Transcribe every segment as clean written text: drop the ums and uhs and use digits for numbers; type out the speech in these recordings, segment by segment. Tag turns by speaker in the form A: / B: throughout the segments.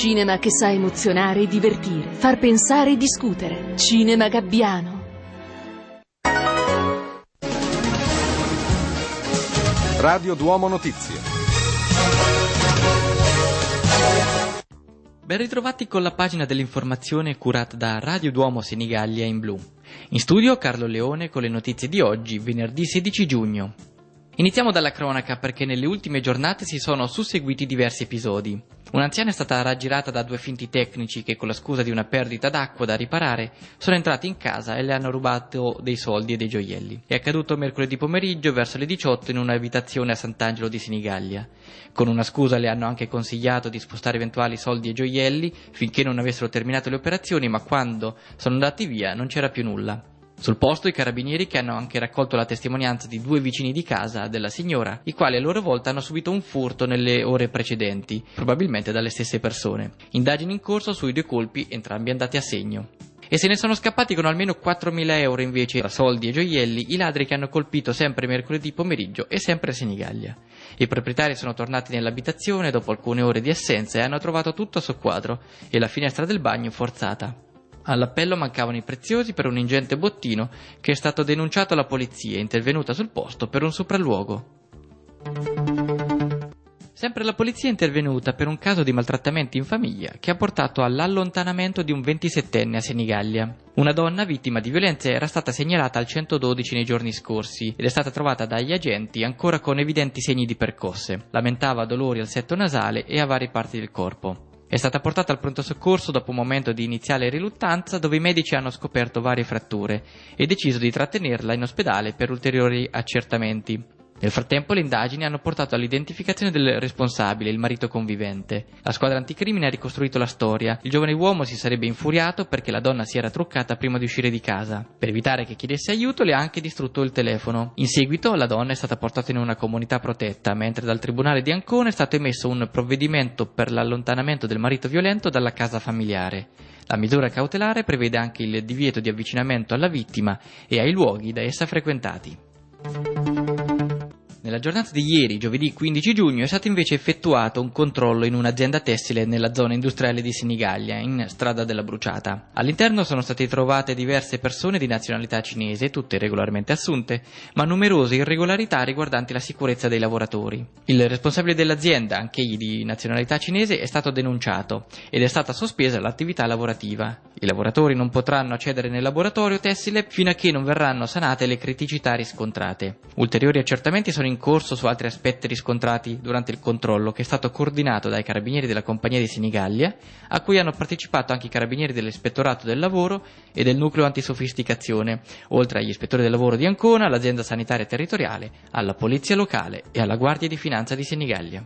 A: Cinema che sa emozionare e divertire, far pensare e discutere. Cinema Gabbiano.
B: Radio Duomo Notizie.
C: Ben ritrovati con la pagina dell'informazione curata da Radio Duomo Senigallia in blu. In studio Carlo Leone con le notizie di oggi, venerdì 16 giugno. Iniziamo dalla cronaca perché nelle ultime giornate si sono susseguiti diversi episodi. Un'anziana è stata raggirata da due finti tecnici che, con la scusa di una perdita d'acqua da riparare, sono entrati in casa e le hanno rubato dei soldi e dei gioielli. È accaduto mercoledì pomeriggio verso le 18 in un'abitazione a Sant'Angelo di Senigallia. Con una scusa le hanno anche consigliato di spostare eventuali soldi e gioielli finché non avessero terminato le operazioni, ma quando sono andati via non c'era più nulla. Sul posto i carabinieri, che hanno anche raccolto la testimonianza di due vicini di casa della signora, i quali a loro volta hanno subito un furto nelle ore precedenti, probabilmente dalle stesse persone. Indagini in corso sui due colpi, entrambi andati a segno. E se ne sono scappati con almeno 4.000 euro invece tra soldi e gioielli i ladri che hanno colpito sempre mercoledì pomeriggio e sempre a Senigallia. I proprietari sono tornati nell'abitazione dopo alcune ore di assenza e hanno trovato tutto a soqquadro e la finestra del bagno forzata. All'appello mancavano i preziosi per un ingente bottino che è stato denunciato alla polizia, intervenuta sul posto per un sopralluogo. Sempre la polizia è intervenuta per un caso di maltrattamenti in famiglia che ha portato all'allontanamento di un 27enne a Senigallia. Una donna vittima di violenze era stata segnalata al 112 nei giorni scorsi ed è stata trovata dagli agenti ancora con evidenti segni di percosse. Lamentava dolori al setto nasale e a varie parti del corpo. È stata portata al pronto soccorso dopo un momento di iniziale riluttanza dove i medici hanno scoperto varie fratture e deciso di trattenerla in ospedale per ulteriori accertamenti. Nel frattempo le indagini hanno portato all'identificazione del responsabile, il marito convivente. La squadra anticrimine ha ricostruito la storia. Il giovane uomo si sarebbe infuriato perché la donna si era truccata prima di uscire di casa. Per evitare che chiedesse aiuto le ha anche distrutto il telefono. In seguito la donna è stata portata in una comunità protetta, mentre dal tribunale di Ancona è stato emesso un provvedimento per l'allontanamento del marito violento dalla casa familiare. La misura cautelare prevede anche il divieto di avvicinamento alla vittima e ai luoghi da essa frequentati. Nella giornata di ieri, giovedì 15 giugno, è stato invece effettuato un controllo in un'azienda tessile nella zona industriale di Senigallia, in strada della Bruciata. All'interno sono state trovate diverse persone di nazionalità cinese, tutte regolarmente assunte, ma numerose irregolarità riguardanti la sicurezza dei lavoratori. Il responsabile dell'azienda, anch'egli di nazionalità cinese, è stato denunciato ed è stata sospesa l'attività lavorativa. I lavoratori non potranno accedere nel laboratorio tessile fino a che non verranno sanate le criticità riscontrate. Ulteriori accertamenti sono in corso su altri aspetti riscontrati durante il controllo, che è stato coordinato dai carabinieri della compagnia di Senigallia, a cui hanno partecipato anche i carabinieri dell'ispettorato del lavoro e del nucleo antisofisticazione, oltre agli ispettori del lavoro di Ancona, all'azienda sanitaria territoriale, alla polizia locale e alla guardia di finanza di Senigallia.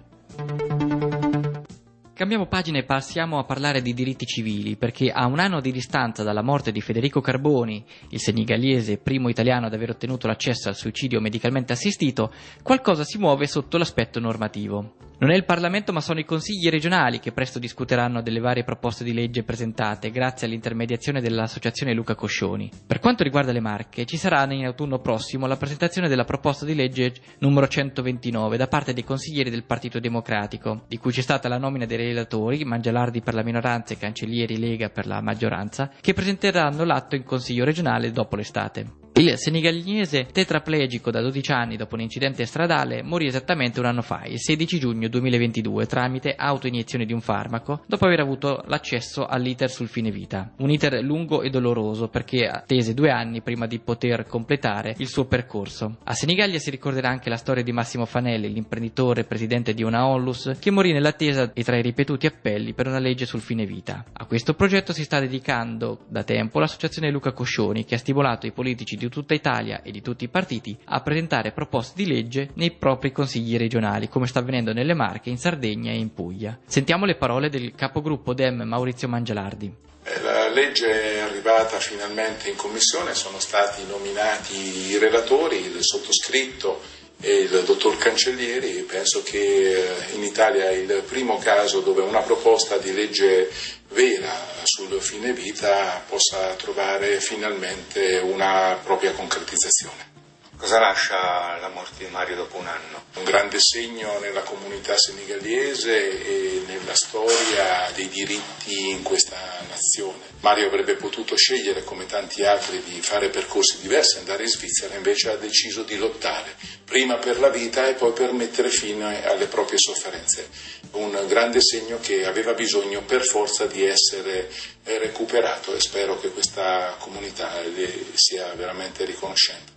C: Cambiamo pagina e passiamo a parlare di diritti civili, perché a un anno di distanza dalla morte di Federico Carboni, il senegallese primo italiano ad aver ottenuto l'accesso al suicidio medicalmente assistito, qualcosa si muove sotto l'aspetto normativo. Non è il Parlamento ma sono i consigli regionali che presto discuteranno delle varie proposte di legge presentate grazie all'intermediazione dell'associazione Luca Coscioni. Per quanto riguarda le Marche, ci sarà in autunno prossimo la presentazione della proposta di legge numero 129 da parte dei consiglieri del Partito Democratico, di cui c'è stata la nomina dei relatori, Mangialardi per la minoranza e Cancellieri Lega per la maggioranza, che presenteranno l'atto in Consiglio regionale dopo l'estate. Il senegallese tetraplegico da 12 anni dopo un incidente stradale morì esattamente un anno fa, il 16 giugno 2022, tramite autoiniezione di un farmaco, dopo aver avuto l'accesso all'iter sul fine vita. Un iter lungo e doloroso perché attese 2 anni prima di poter completare il suo percorso. A Senigallia si ricorderà anche la storia di Massimo Fanelli, l'imprenditore presidente di una onlus, che morì nell'attesa e tra i ripetuti appelli per una legge sul fine vita. A questo progetto si sta dedicando da tempo l'associazione Luca Coscioni, che ha stimolato i politici di tutta Italia e di tutti i partiti a presentare proposte di legge nei propri consigli regionali, come sta avvenendo nelle Marche, in Sardegna e in Puglia. Sentiamo le parole del capogruppo Dem Maurizio Mangialardi.
D: La legge è arrivata finalmente in commissione, sono stati nominati i relatori, il sottoscritto e il dottor Cancellieri. Penso che in Italia è il primo caso dove una proposta di legge vera sul fine vita possa trovare finalmente una propria concretizzazione.
E: Cosa lascia la morte di Mario dopo un anno?
D: Un grande segno nella comunità senegalese e nella storia dei diritti in questa nazione. Mario avrebbe potuto scegliere, come tanti altri, di fare percorsi diversi, andare in Svizzera, invece ha deciso di lottare, prima per la vita e poi per mettere fine alle proprie sofferenze. Un grande segno che aveva bisogno per forza di essere recuperato, e spero che questa comunità le sia veramente riconoscente.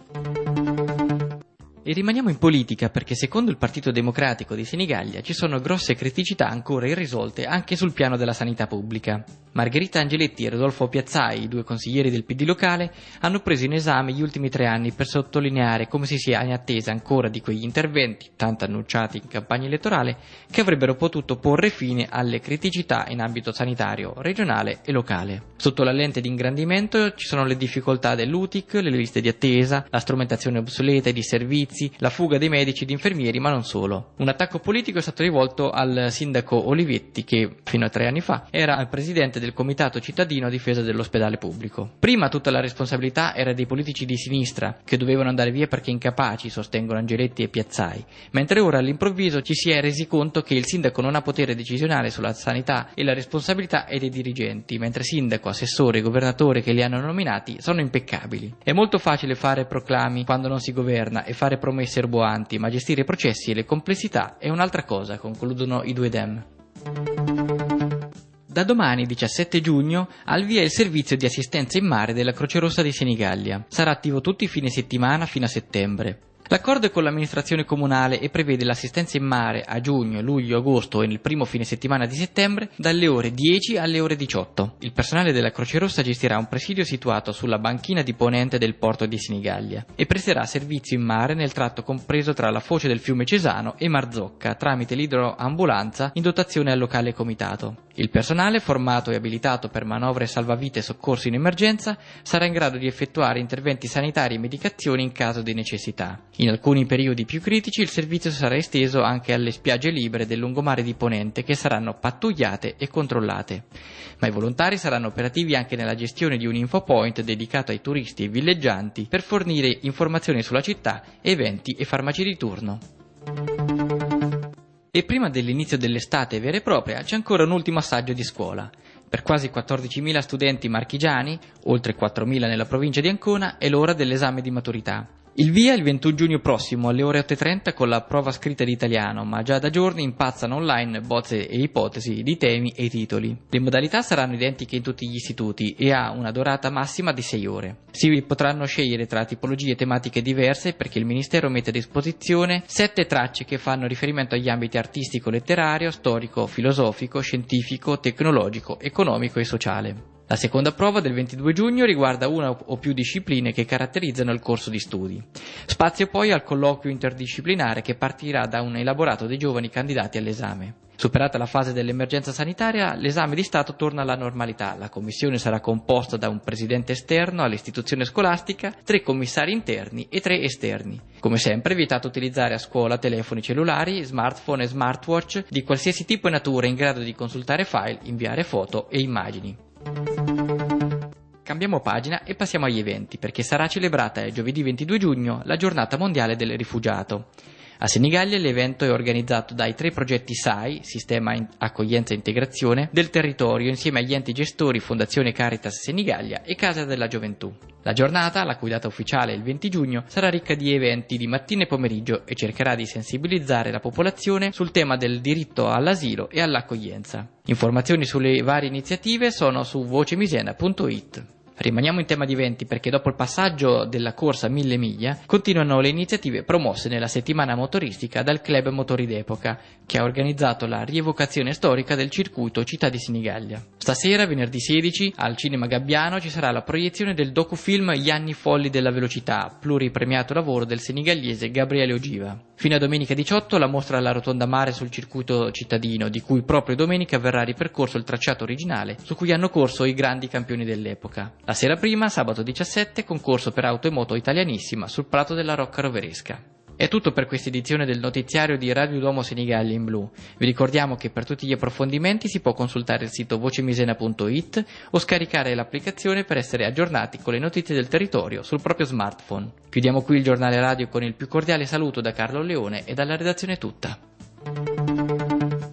C: E rimaniamo in politica perché secondo il Partito Democratico di Senigallia ci sono grosse criticità ancora irrisolte anche sul piano della sanità pubblica. Margherita Angeletti e Rodolfo Piazzai, i due consiglieri del PD locale, hanno preso in esame gli ultimi 3 anni per sottolineare come si sia in attesa ancora di quegli interventi, tanto annunciati in campagna elettorale, che avrebbero potuto porre fine alle criticità in ambito sanitario, regionale e locale. Sotto la lente di ingrandimento ci sono le difficoltà dell'UTIC, le liste di attesa, la strumentazione obsoleta e di servizi, la fuga dei medici e di infermieri, ma non solo. Un attacco politico è stato rivolto al sindaco Olivetti, che fino a 3 anni fa era il presidente del comitato cittadino a difesa dell'ospedale pubblico. Prima tutta la responsabilità era dei politici di sinistra, che dovevano andare via perché incapaci, sostengono Angeletti e Piazzai, mentre ora all'improvviso ci si è resi conto che il sindaco non ha potere decisionale sulla sanità e la responsabilità è dei dirigenti, mentre sindaco, assessore e governatore che li hanno nominati sono impeccabili. È molto facile fare proclami quando non si governa e fare promesse roboanti, ma gestire i processi e le complessità è un'altra cosa, concludono i due Dem. Da domani, 17 giugno, al via il servizio di assistenza in mare della Croce Rossa di Senigallia. Sarà attivo tutti i fine settimana fino a settembre. L'accordo è con l'amministrazione comunale e prevede l'assistenza in mare a giugno, luglio, agosto e nel primo fine settimana di settembre dalle ore 10 alle ore 18. Il personale della Croce Rossa gestirà un presidio situato sulla banchina di ponente del porto di Senigallia e presterà servizio in mare nel tratto compreso tra la foce del fiume Cesano e Marzocca tramite l'idroambulanza in dotazione al locale comitato. Il personale, formato e abilitato per manovre salvavite e soccorso in emergenza, sarà in grado di effettuare interventi sanitari e medicazioni in caso di necessità. In alcuni periodi più critici il servizio sarà esteso anche alle spiagge libere del lungomare di Ponente, che saranno pattugliate e controllate. Ma i volontari saranno operativi anche nella gestione di un infopoint dedicato ai turisti e villeggianti per fornire informazioni sulla città, eventi e farmaci di turno. E prima dell'inizio dell'estate vera e propria c'è ancora un ultimo assaggio di scuola. Per quasi 14.000 studenti marchigiani, oltre 4.000 nella provincia di Ancona, è l'ora dell'esame di maturità. Il via il 21 giugno prossimo alle ore 8:30 con la prova scritta di italiano, ma già da giorni impazzano online bozze e ipotesi di temi e titoli. Le modalità saranno identiche in tutti gli istituti e ha una durata massima di 6 ore. Si potranno scegliere tra tipologie tematiche diverse perché il Ministero mette a disposizione 7 tracce che fanno riferimento agli ambiti artistico-letterario, storico, filosofico, scientifico, tecnologico, economico e sociale. La seconda prova del 22 giugno riguarda una o più discipline che caratterizzano il corso di studi. Spazio poi al colloquio interdisciplinare che partirà da un elaborato dei giovani candidati all'esame. Superata la fase dell'emergenza sanitaria, l'esame di Stato torna alla normalità. La commissione sarà composta da un presidente esterno all'istituzione scolastica, 3 commissari interni e 3 esterni. Come sempre è vietato utilizzare a scuola telefoni cellulari, smartphone e smartwatch di qualsiasi tipo e natura in grado di consultare file, inviare foto e immagini. Cambiamo pagina e passiamo agli eventi, perché sarà celebrata giovedì 22 giugno la giornata mondiale del rifugiato. A Senigallia l'evento è organizzato dai 3 progetti SAI, Sistema Accoglienza e Integrazione, del territorio insieme agli enti gestori Fondazione Caritas Senigallia e Casa della Gioventù. La giornata, la cui data ufficiale è il 20 giugno, sarà ricca di eventi di mattina e pomeriggio e cercherà di sensibilizzare la popolazione sul tema del diritto all'asilo e all'accoglienza. Informazioni sulle varie iniziative sono su vocemisena.it. Rimaniamo in tema di eventi perché dopo il passaggio della corsa 1000 miglia continuano le iniziative promosse nella settimana motoristica dal Club Motori d'Epoca, che ha organizzato la rievocazione storica del circuito Città di Senigallia. Stasera, venerdì 16, al Cinema Gabbiano ci sarà la proiezione del docufilm Gli anni folli della velocità, pluripremiato lavoro del senigallese Gabriele Ogiva. Fino a domenica 18 la mostra alla Rotonda Mare sul circuito cittadino, di cui proprio domenica verrà ripercorso il tracciato originale su cui hanno corso i grandi campioni dell'epoca. La sera prima, sabato 17, concorso per auto e moto italianissima sul prato della Rocca Roveresca. È tutto per questa edizione del notiziario di Radio Duomo Senigallia in blu. Vi ricordiamo che per tutti gli approfondimenti si può consultare il sito vocemisena.it o scaricare l'applicazione per essere aggiornati con le notizie del territorio sul proprio smartphone. Chiudiamo qui il giornale radio con il più cordiale saluto da Carlo Leone e dalla redazione tutta.